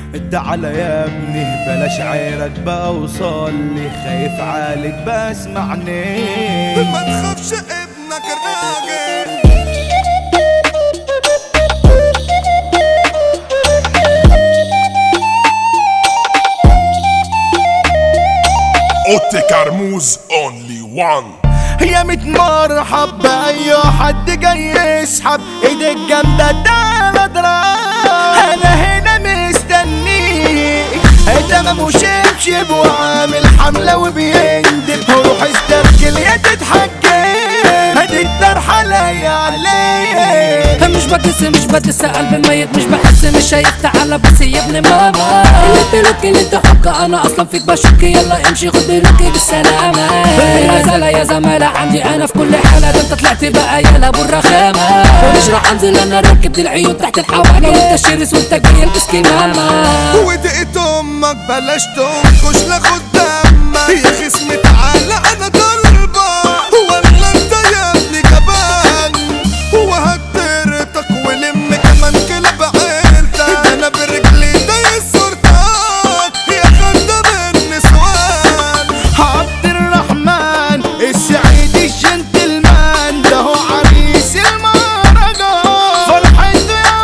تعالى يا ابني بلاش عيرك بقى وصلي، خايف عليك بسمعني. ما تخافش ابنك الراجل. اوتي كرموز اونلي وان. يا ميت مرحب بأي حد جاي يسحب ايدك جامدة تعالى اضرب، انا هنا مستنيك. تمام وشبشب وعامل حملة وبيندب، روح استرجل يا تتحكم، هدي الطرحة لاية عليك. مش بدس قلب ميت، مش بحس مش شايف. تعالى بس يا ابن ماما، اللي انت حقه انا اصلا فيك بشك. يلا امشي خد بلوكي بالسلامة. يا زلا يا زمالة عندي انا في كل حالة، ده انت طلعت بقى يا ابو الرخامة. مش راح انزل انا ركبت العيون تحت الحواجب، وانت الشرس وانت جاي البس كمامة. ودقت امك بلاش تنكش لاخد دمك يا خصمي. تعالى انا طالبة ولا انت يا ابني جبان، وهكترتك ولم كمان كلاب عيلتك. ده انا برجلي دايس صورتك يا خدام النسوان. عبد الرحمن السعيد الجنتلمان، ده هو عريس المهرجان، فرحته يا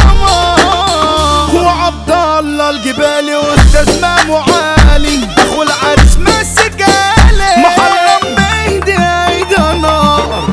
مدمر. وعبد الله الجبالي واستاذ مامو عالي، اخو العريس مسك علي، محرم بايدي ايده نار.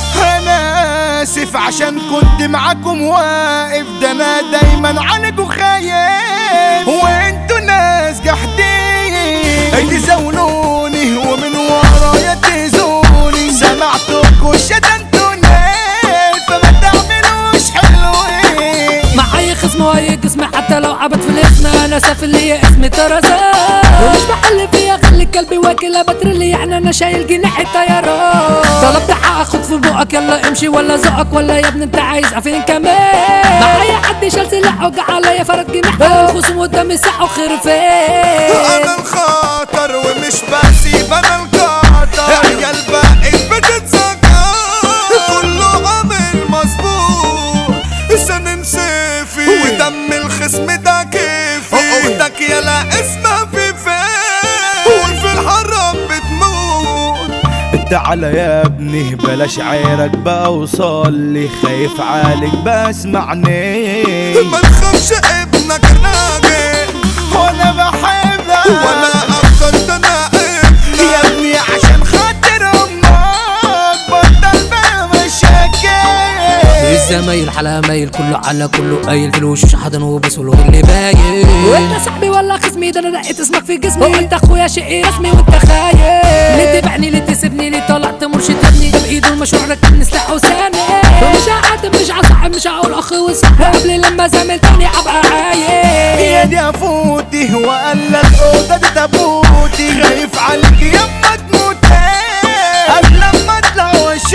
انا اسف عشان كنت معاكم واقف، ده انا دايما عنكم خايف، وانتوا ناس جحدين تزاولوني ومن ورايا تزوني. سمعتكوا شتمتوني فما تعملوش حلوين. معايا خصم واي جسمي حتى لو عبت في الاسم، انا سافل ليا اسمي طرزان، ومش بحل فيها خلي قلبي واكلها بترلي، يعني انا شايل جناح الطيران. طلبت حق اخد في بقك يلا امشي ولا زقك، ولا يا ابني انت عايز عفين كمان. معايا حد شال سلاح وجع عليا فرد جناح، الخصم قدامي ساعة وخرفان. انا الخطر ومش بسيب انا القطر، عيال بقت بتتذكر كله عامل مظبوط. سنين سيفي ودم الخصم ده كيفي، اختك يلا اسمها فيفي وفي الحرام بتموت. تعالى يا ابني بلاش عيرك بقى وصلي، خايف عليك بسمعني. ما تخافش ابنك الراجل، وانا بحبك ولا اكتر ده انا ابنك يا ابني عشان خاطر امك، بطل بقى مشاكل. الزمايل حلا مايل كله على كله قايل، في الوش حضن وبس والوجه اللي باين. وانت صاحبي ولا خصمي، ده انا لقيت اسمك في جسمي، وانت اخويا شقي رسمي وانت خايف. ليه تبعني ليه تسيبني ليه طلعت مرشد ابني، ده بايده المشروع ركبني سلاح وساني. مش هعاتب مش هصاحب مش هقول اخ وصاحب، قبل لما زميلتني ابقى عايل. يا دي افوتي وقال لك اوضه دي تابوتي، خايف عليك يما تموتي قبل لما اطلع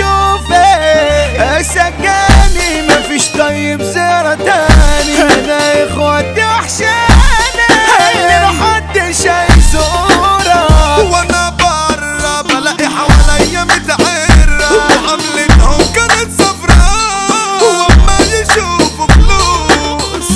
واشوفك. سجاني مفيش طيب زيارة تاني، انا اخواتي وحشاني اللي محدش هيزورك. وانا برا بلاقي حواليا متعرة، وعملتهم كانت صفراء، وما يشوفوا فلوس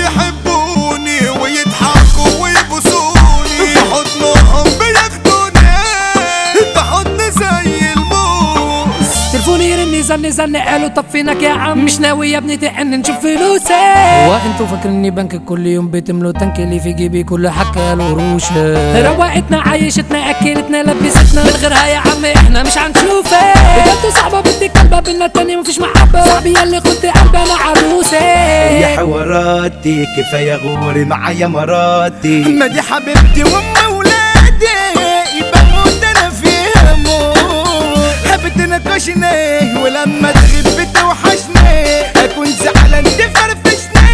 يحبوني ويضحكوا ويبوسوني، في حضنهم بياخدوني في حضن زي الموس. تلفوني يرني زن قالوا طب فينك يا عم، مش ناوي يا ابني تحن نشوف فلوسي. هو انتوا فاكريني بنك كل يوم بتملوا تنك اللي في جيبي كل حكى القروشه. روقتنا عيشتنا اكلتنا لبستنا، من غيرها يا عم احنا مش هنشوفك. بجد صعبه بدي كلبه بينا التاني مفيش محبه، صاحبي ياللي خدت قلبي انا عروسي. يا حواراتي كفايه غوري معايا مراتي، ما دي حبيبتي وام ولادي بموت انا فيها موت. بتناقشني ولما تغيب بتوحشني، اكون زعلان تفرفشني،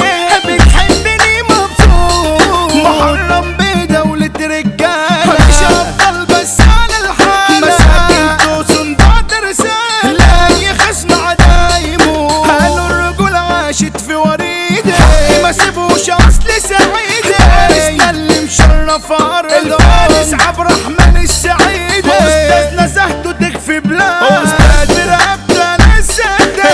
بتحبني مبسوط. محرم بدولة رجالة مش افضل بس على الحالة، مساكين توصن بعد رسالة لاي خصم عدايمه. قالوا الرجولة عاشت في وريدة، ما سيبوش اصل سعيدة. فارسنا اللي مشرف ارضه، الفارس عبد الرحمن السعيد، استاذ نزهته تكفي بلاد، استاذ رقبته انا السادة.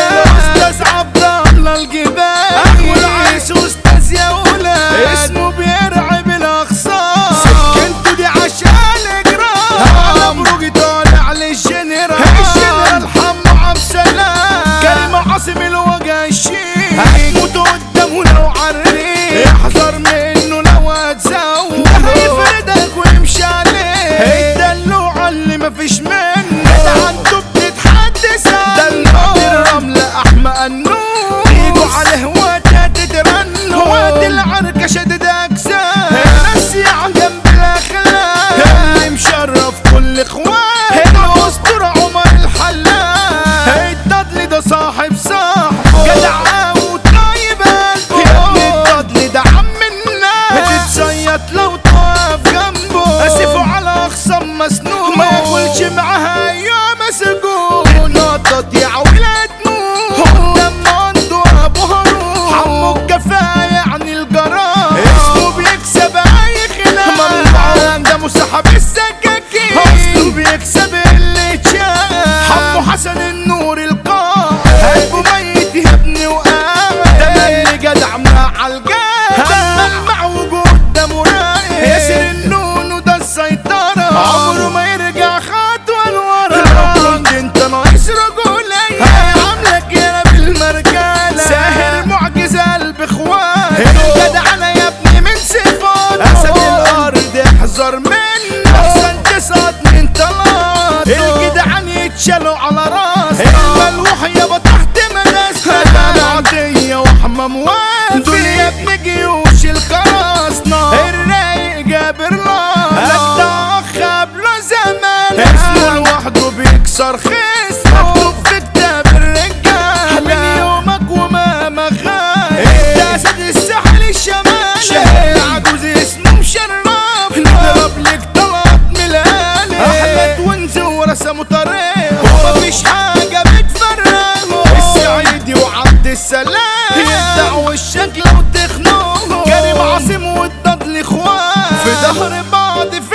روح يابا تحت مدرسة عطية وحمام وافي دول يا ابن جيوش الخراسنة الرايق جابر لالا ده اخ قبله زمان اسمه لوحده بيكسر خصمه مكتوب في كتاب الرجالة من يومك وما خايف انت اسد الساحل الشمالي شهير عجوز اسمه مشرف نضرب لك طلعت ملالي احمد ونزي ورسموا طريق ومفيش حاجة بتفرقه السعيدي وعبد السلام يبدع وشك لو تخنقه كريم عاصم والضد الاخوان في ظهر بعض